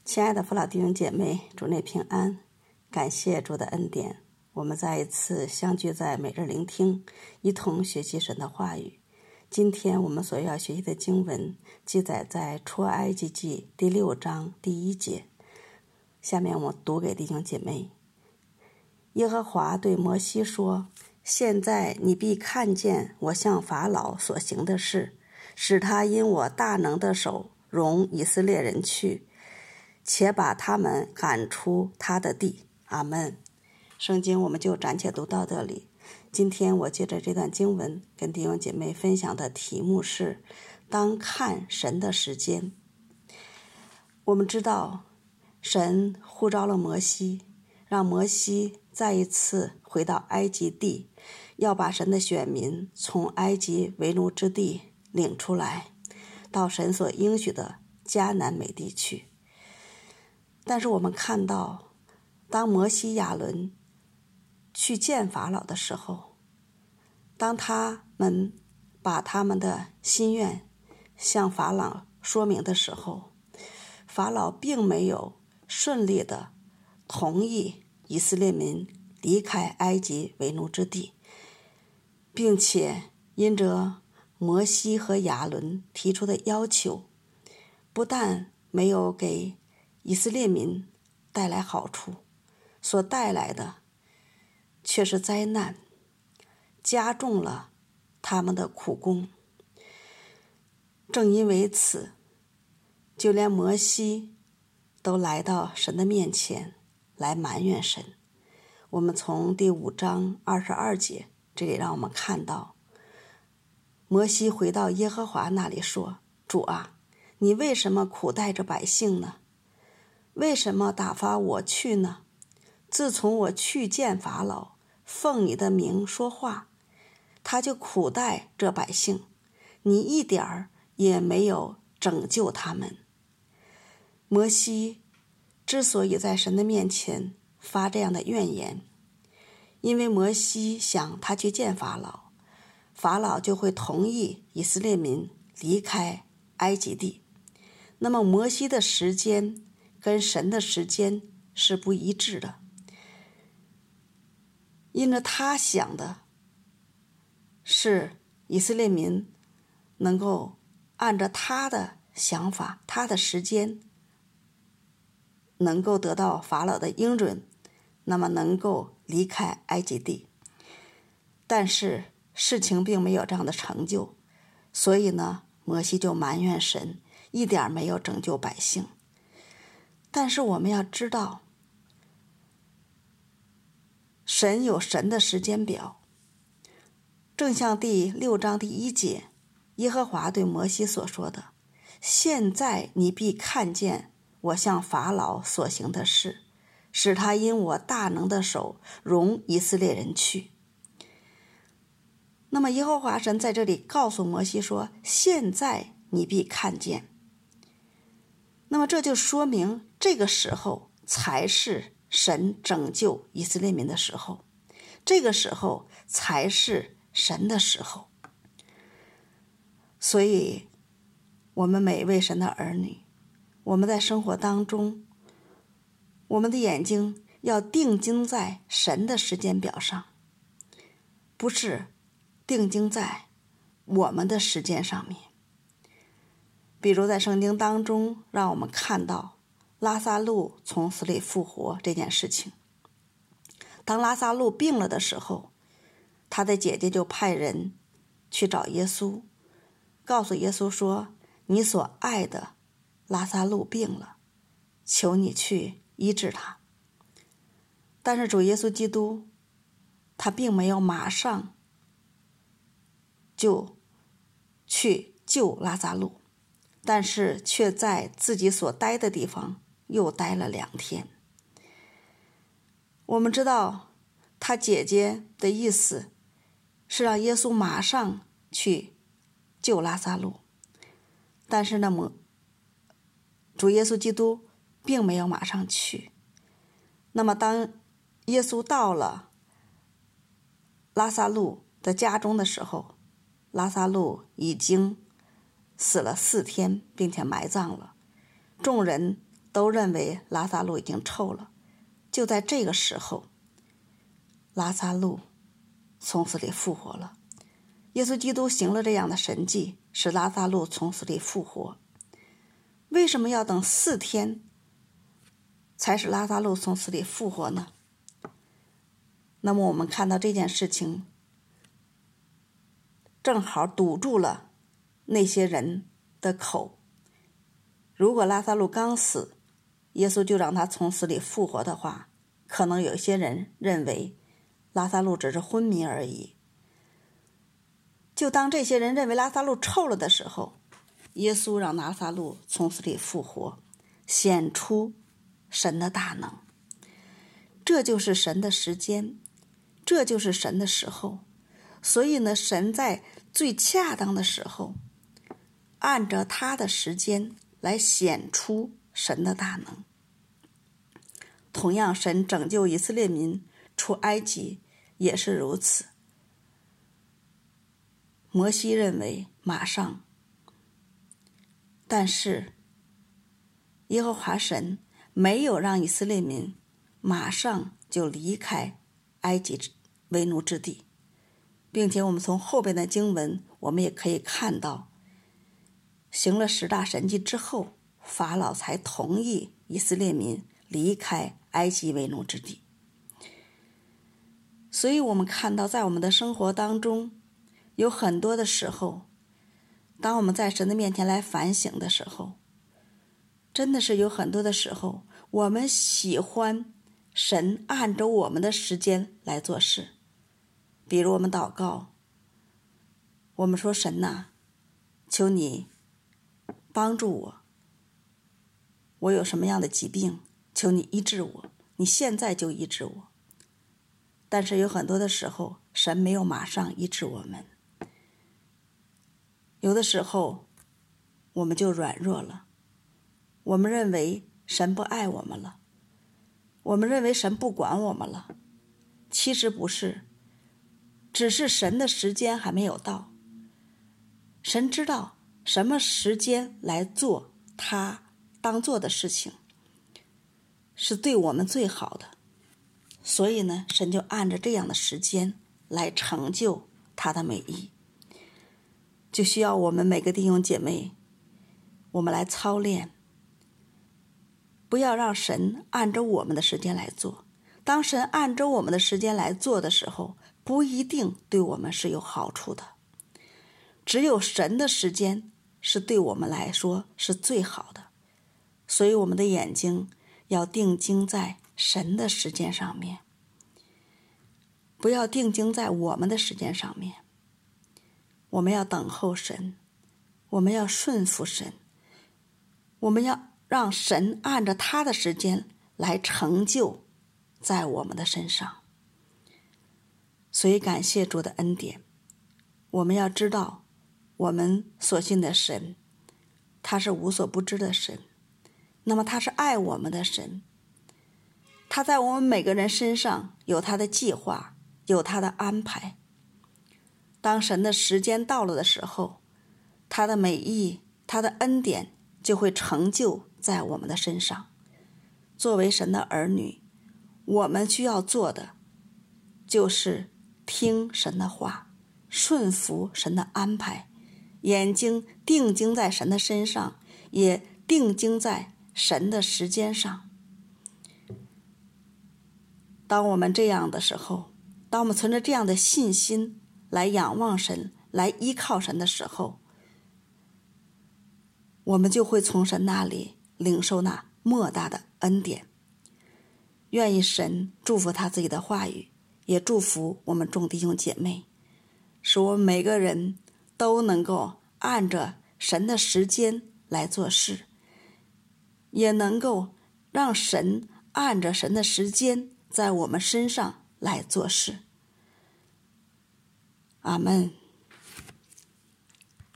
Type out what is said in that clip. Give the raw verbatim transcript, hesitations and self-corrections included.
亲爱的父老弟兄姐妹，主内平安，感谢主的恩典，我们再一次相聚在每日聆听，一同学习神的话语。今天我们所要学习的经文记载在出埃及记第六章第一节。下面我读给弟兄姐妹。耶和华对摩西说，现在你必看见我向法老所行的事，使他因我大能的手容以色列人去，且把他们赶出他的地。阿们。圣经我们就暂且读到这里。今天我借着这段经文跟弟兄姐妹分享的题目是当看神的时间。我们知道神呼召了摩西，让摩西再一次回到埃及地，要把神的选民从埃及为奴之地领出来，到神所应许的迦南美地去。但是我们看到，当摩西亚伦去见法老的时候，当他们把他们的心愿向法老说明的时候，法老并没有顺利的同意以色列民离开埃及为奴之地，并且因着摩西和亚伦提出的要求，不但没有给以色列民带来好处，所带来的却是灾难，加重了他们的苦功。正因为此，就连摩西都来到神的面前来埋怨神。我们从第五章二十二节这里让我们看到，摩西回到耶和华那里说，主啊，你为什么苦待着百姓呢？为什么打发我去呢？自从我去见法老，奉你的名说话，他就苦待这百姓，你一点儿也没有拯救他们。摩西之所以在神的面前发这样的怨言，因为摩西想他去见法老，法老就会同意以色列民离开埃及地。那么摩西的时间跟神的时间是不一致的，因着他想的是以色列民能够按照他的想法，他的时间能够得到法老的应准，那么能够离开埃及地。但是事情并没有这样的成就，所以呢，摩西就埋怨神，一点没有拯救百姓。但是我们要知道，神有神的时间表，正像第六章第一节，耶和华对摩西所说的，现在你必看见我向法老所行的事，使他因我大能的手容以色列人去。那么耶和华神在这里告诉摩西说，现在你必看见。那么这就说明这个时候才是神拯救以色列民的时候，这个时候才是神的时候。所以我们每位神的儿女，我们在生活当中，我们的眼睛要定睛在神的时间表上，不是定睛在我们的时间上面。比如在圣经当中，让我们看到拉撒路从死里复活这件事情。当拉撒路病了的时候，他的姐姐就派人去找耶稣，告诉耶稣说，你所爱的拉撒路病了，求你去医治他。但是主耶稣基督他并没有马上就去救拉撒路，但是却在自己所待的地方又待了两天。我们知道他姐姐的意思是让耶稣马上去救拉撒路，但是那么主耶稣基督并没有马上去。那么当耶稣到了拉撒路的家中的时候，拉撒路已经死了四天，并且埋葬了。众人都认为拉撒路已经臭了。就在这个时候，拉撒路从死里复活了。耶稣基督行了这样的神迹，使拉撒路从死里复活。为什么要等四天才使拉撒路从死里复活呢？那么我们看到这件事情正好堵住了那些人的口。如果拉撒路刚死，耶稣就让他从死里复活的话，可能有些人认为拉撒路只是昏迷而已。就当这些人认为拉撒路臭了的时候，耶稣让拉撒路从死里复活，显出神的大能。这就是神的时间，这就是神的时候。所以呢，神在最恰当的时候，按着他的时间来显出神的大能。同样，神拯救以色列民出埃及也是如此。摩西认为马上，但是耶和华神没有让以色列民马上就离开埃及为奴之地，并且我们从后边的经文我们也可以看到，行了十大神迹之后，法老才同意以色列民离开埃及为奴之地。所以我们看到在我们的生活当中，有很多的时候，当我们在神的面前来反省的时候，真的是有很多的时候，我们喜欢神按照我们的时间来做事。比如我们祷告，我们说神哪，求你帮助我，我有什么样的疾病，求你医治我，你现在就医治我。但是有很多的时候，神没有马上医治我们。有的时候我们就软弱了，我们认为神不爱我们了，我们认为神不管我们了。其实不是，只是神的时间还没有到。神知道什么时间来做他当做的事情，是对我们最好的。所以呢，神就按着这样的时间来成就他的美意。就需要我们每个弟兄姐妹，我们来操练，不要让神按照我们的时间来做。当神按照我们的时间来做的时候，不一定对我们是有好处的。只有神的时间是对我们来说是最好的。所以我们的眼睛要定睛在神的时间上面，不要定睛在我们的时间上面。我们要等候神，我们要顺服神，我们要让神按照他的时间来成就在我们的身上。所以感谢主的恩典，我们要知道我们所信的神，他是无所不知的神，那么他是爱我们的神，他在我们每个人身上有他的计划，有他的安排。当神的时间到了的时候，他的美意，他的恩典就会成就在我们的身上。作为神的儿女，我们需要做的就是听神的话，顺服神的安排，眼睛定睛在神的身上，也定睛在神的时间上。当我们这样的时候，当我们存着这样的信心来仰望神，来依靠神的时候，我们就会从神那里领受那莫大的恩典。愿意神祝福他自己的话语，也祝福我们众弟兄姐妹，使我们每个人都能够按着神的时间来做事，也能够让神按着神的时间在我们身上来做事。阿们。